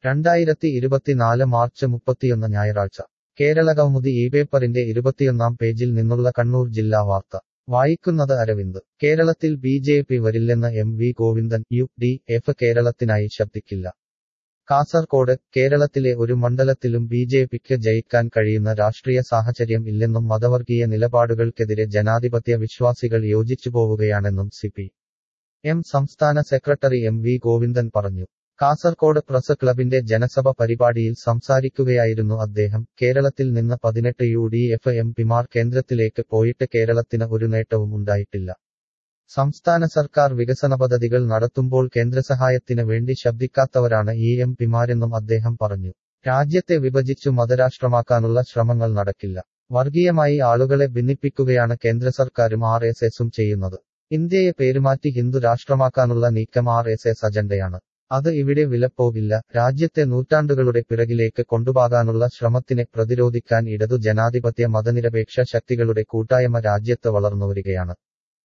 2024 March 31 ഞായറാഴ്ച കേരളകൗമുദി ഈ പേപ്പറിന്റെ 21-ാം പേജിൽ നിന്നുള്ള കണ്ണൂർ ജില്ലാ വാർത്ത വായിക്കുന്നത് അരവിന്ദ്. കേരളത്തിൽ ബി.ജെ.പി വരില്ലെന്ന് എം.വി. ഗോവിന്ദൻ. യു.ഡി.എഫ് കേരളത്തിനായി ശബ്ദിക്കില്ല. കാസർകോട്. കേരളത്തിലെ ഒരു മണ്ഡലത്തിലും ബി.ജെ.പിക്ക് ജയിക്കാൻ കഴിയുന്ന രാഷ്ട്രീയ സാഹചര്യം ഇല്ലെന്നും മതവർഗീയ നിലപാടുകൾക്കെതിരെ ജനാധിപത്യ വിശ്വാസികൾ യോജിച്ചുപോവുകയാണെന്നും സി.പി.എം സംസ്ഥാന സെക്രട്ടറി എം.വി. ഗോവിന്ദൻ പറഞ്ഞു. കാസർകോട് പ്രസ് ക്ലബിന്റെ ജനസഭ പരിപാടിയിൽ സംസാരിക്കുകയായിരുന്നു അദ്ദേഹം. കേരളത്തിൽ നിന്ന് 18 യു.ഡി.എഫ് എം.പിമാർ കേന്ദ്രത്തിലേക്ക് പോയിട്ട് കേരളത്തിന് ഒരു നേട്ടവും ഉണ്ടായിട്ടില്ല. സംസ്ഥാന സർക്കാർ വികസന പദ്ധതികൾ നടത്തുമ്പോൾ കേന്ദ്രസഹായത്തിന് വേണ്ടി ശബ്ദിക്കാത്തവരാണ് ഈ എം.പിമാരെന്നും അദ്ദേഹം പറഞ്ഞു. രാജ്യത്തെ വിഭജിച്ചു മതരാഷ്ട്രമാക്കാനുള്ള ശ്രമങ്ങൾ നടക്കില്ല. വർഗീയമായി ആളുകളെ ഭിന്നിപ്പിക്കുകയാണ് കേന്ദ്ര സർക്കാരും ആർ.എസ്.എസും ചെയ്യുന്നത്. ഇന്ത്യയെ പേരുമാറ്റി ഹിന്ദു രാഷ്ട്രമാക്കാനുള്ള നീക്കം ആർ.എസ്.എസ് അജണ്ടയാണ്. അത് ഇവിടെ വിലപ്പോകില്ല. രാജ്യത്തെ നൂറ്റാണ്ടുകളുടെ പിറകിലേക്ക് കൊണ്ടുപോകാനുള്ള ശ്രമത്തിനെ പ്രതിരോധിക്കാൻ ഇടതു ജനാധിപത്യ മതനിരപേക്ഷ ശക്തികളുടെ കൂട്ടായ്മ രാജ്യത്ത് വളർന്നുവരികയാണ്.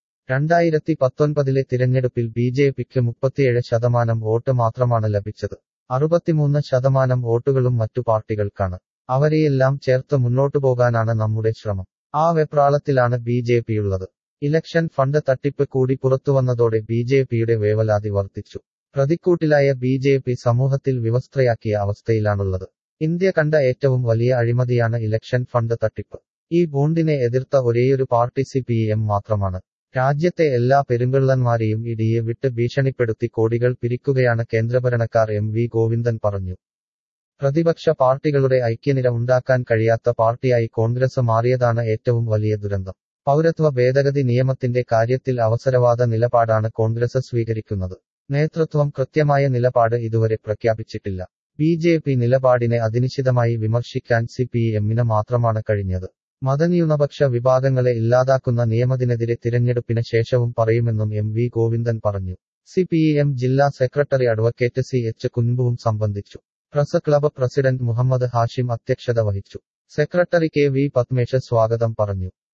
2019 തിരഞ്ഞെടുപ്പിൽ ബി.ജെ.പിക്ക് 37% വോട്ട് മാത്രമാണ് ലഭിച്ചത്. 63% വോട്ടുകളും മറ്റു പാർട്ടികൾക്കാണ്. അവരെയെല്ലാം ചേർത്ത് മുന്നോട്ടുപോകാനാണ് നമ്മുടെ ശ്രമം. ആ വെപ്രാളത്തിലാണ് ബി.ജെ.പിയുള്ളത്. ഇലക്ഷൻ ഫണ്ട് തട്ടിപ്പ് കൂടി പുറത്തുവന്നതോടെ ബി.ജെ.പിയുടെ വേവലാതി വർദ്ധിച്ചു. പ്രതിക്കൂട്ടിലായ ബി.ജെ.പി സമൂഹത്തിൽ വിവസ്ത്രയാക്കിയ അവസ്ഥയിലാണുള്ളത്. ഇന്ത്യ കണ്ട ഏറ്റവും വലിയ അഴിമതിയാണ് ഇലക്ഷൻ ഫണ്ട് തട്ടിപ്പ്. ഈ ബോണ്ടിനെ എതിർത്ത ഒരേയൊരു പാർട്ടി സി.പി.എം മാത്രമാണ്. രാജ്യത്തെ എല്ലാ പെരുങ്കള്ളന്മാരെയും ഇടിയെ വിട്ട് ഭീഷണിപ്പെടുത്തി കോടികൾ പിരിക്കുകയാണ് കേന്ദ്രഭരണക്കാർ. എം.വി. ഗോവിന്ദൻ പറഞ്ഞു. പ്രതിപക്ഷ പാർട്ടികളുടെ ഐക്യനിര ഉണ്ടാക്കാൻ കഴിയാത്ത പാർട്ടിയായി കോൺഗ്രസ് മാറിയതാണ് ഏറ്റവും വലിയ ദുരന്തം. പൗരത്വ ഭേദഗതി നിയമത്തിന്റെ കാര്യത്തിൽ അവസരവാദ നിലപാടാണ് കോൺഗ്രസ് സ്വീകരിക്കുന്നത്. നേതൃത്വം കൃത്യമായ നിലപാട് ഇതുവരെ പ്രഖ്യാപിച്ചിട്ടില്ല. ബി.ജെ.പി നിലപാടിനെ അതിനിശിതമായി വിമർശിക്കാൻ സി.പി.എമ്മിന് മാത്രമാണ് കഴിഞ്ഞത്. മതന്യൂനപക്ഷ വിഭാഗങ്ങളെ ഇല്ലാതാക്കുന്ന നിയമത്തിനെതിരെ തിരഞ്ഞെടുപ്പിന് ശേഷവും പറയുമെന്നും എം.വി. ഗോവിന്ദൻ പറഞ്ഞു. സി.പി.എം ജില്ലാ സെക്രട്ടറി അഡ്വക്കേറ്റ് സി.എച്ച്. കുൻബുവും സംബന്ധിച്ചു. Press club president Muhammad Hashim അധ്യക്ഷത വഹിച്ചു. സെക്രട്ടറി കെ.വി. പത്മേഷ് സ്വാഗതം പറഞ്ഞു.